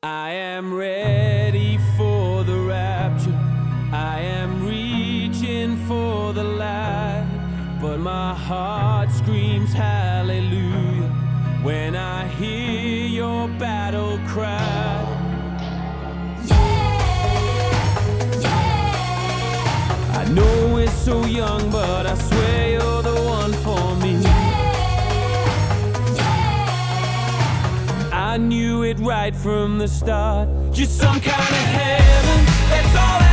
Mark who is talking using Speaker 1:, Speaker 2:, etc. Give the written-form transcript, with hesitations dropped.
Speaker 1: I am ready for the rapture. I am reaching for the light, but my heart screams hallelujah when I hear your battle cry. I know we're so young, but I swear you're the one for me. I knew it right from the start. You're some kind of heaven, that's all I